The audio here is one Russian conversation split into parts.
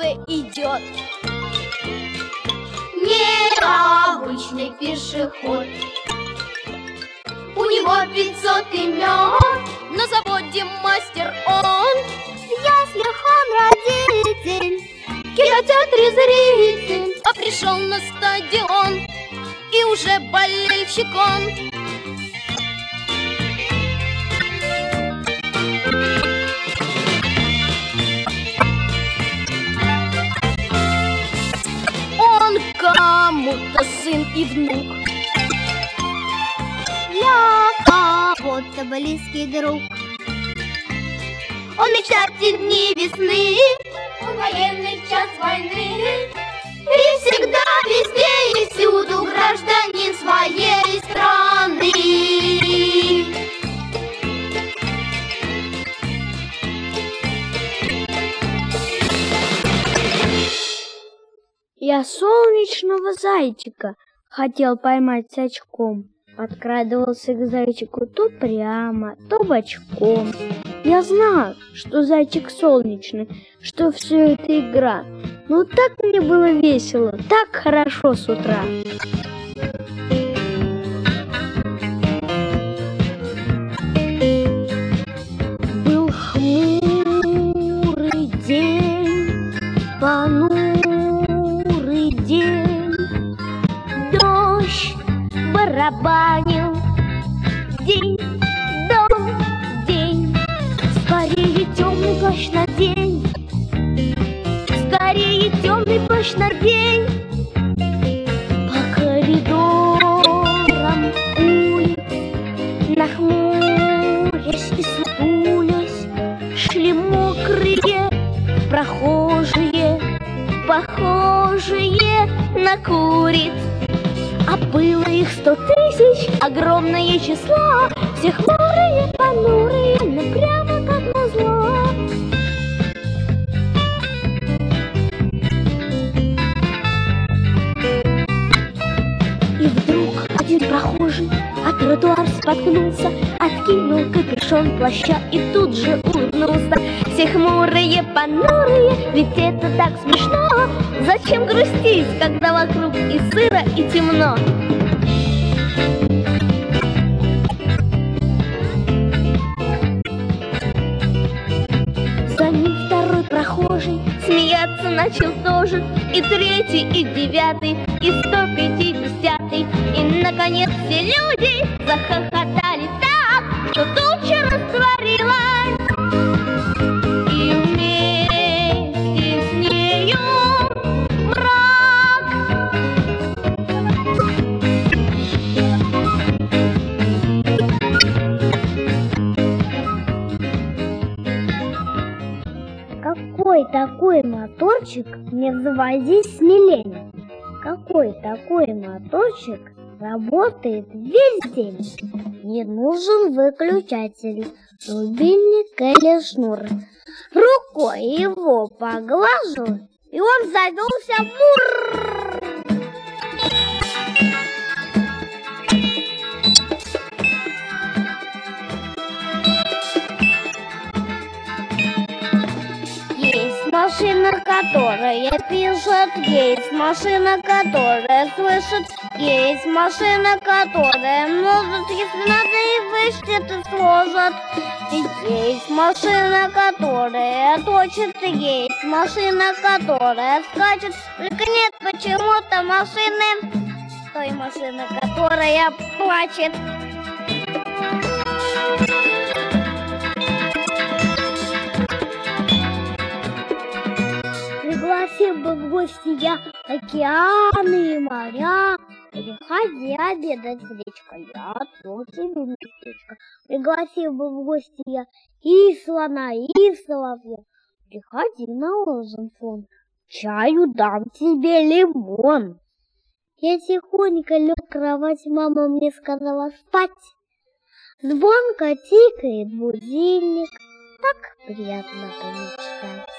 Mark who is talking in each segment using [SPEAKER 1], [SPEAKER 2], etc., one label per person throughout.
[SPEAKER 1] дорогой идет.
[SPEAKER 2] Необычный пешеход, у него 500 имен,
[SPEAKER 1] на заводе мастер он,
[SPEAKER 2] в яслях он родитель, в кинотеатре зритель,
[SPEAKER 1] а пришел на стадион, и уже болельщик он. Он кому-то сын и внук,
[SPEAKER 2] для кого-то близкий друг. Он мечтатель дни весны, он военный час войны, и всегда, везде и всюду гражданин своей страны.
[SPEAKER 3] Я солнечного зайчика хотел поймать с очком. Подкрадывался к зайчику то прямо, то бочком. Я знал, что зайчик солнечный, что все это игра. Но так мне было весело, так хорошо с утра. Был хмурый день, понурый день, дождь барабанил день, дом, день. Скорее темный плащ на день, скорее темный плащ на день. По коридорам улиц, нахмурясь и сутулясь, шли мокрые прохожие, похожие на куриц. А было их 100 000, огромное число, все хмурые, понурые, но прямо как назло. И вдруг один прохожий от тротуар споткнулся, откинул капюшон плаща и тут же улыбнулся. Все хмурые, понурые, ведь это так смешно. Зачем грустить, когда вокруг и сыро, и темно? За ним второй прохожий смеяться начал тоже, и третий, и 9, и 150. И, наконец, все люди захохотали так, что туча растворилась. И вместе с нею мрак. Какой такой моторчик, не заводись смелее. Какой такой моторчик работает весь день. Не нужен выключатель, рубильник или шнур. Рукой его поглажу, и он завелся мурр. Машина, которая пишет, есть машина, которая слышит, есть машина, которая может, если надо, и вычтет, и сложит. Есть машина, которая точит, есть машина, которая скачет. Только нет почему-то машины, той машины, которая плачет. Пригласил бы в гости я океаны и моря. Приходи обедать в речку, я отвел тебе местечко. Пригласил бы в гости я и слона, и соловья. Приходи на ужин, сон, чаю дам тебе лимон. Я тихонько лег в кровать, мама мне сказала спать. Звонко тикает будильник, так приятно помечтать.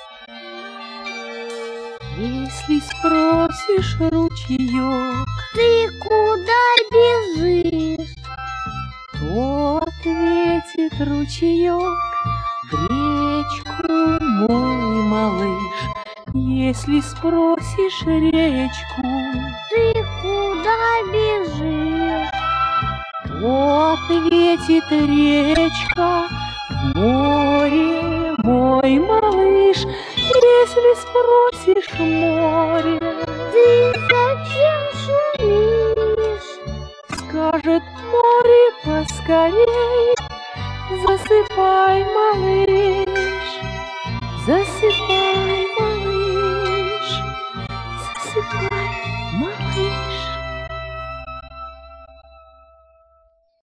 [SPEAKER 4] Если спросишь, ручеек,
[SPEAKER 3] ты куда бежишь?
[SPEAKER 4] То ответит ручеек: в речку, мой малыш, Если спросишь речку,
[SPEAKER 3] Ты куда бежишь?
[SPEAKER 4] то ответит речка: в море, мой малыш. Если спросишь море,
[SPEAKER 3] Ты зачем шумишь?
[SPEAKER 4] скажет море поскорей: засыпай, малыш, засыпай.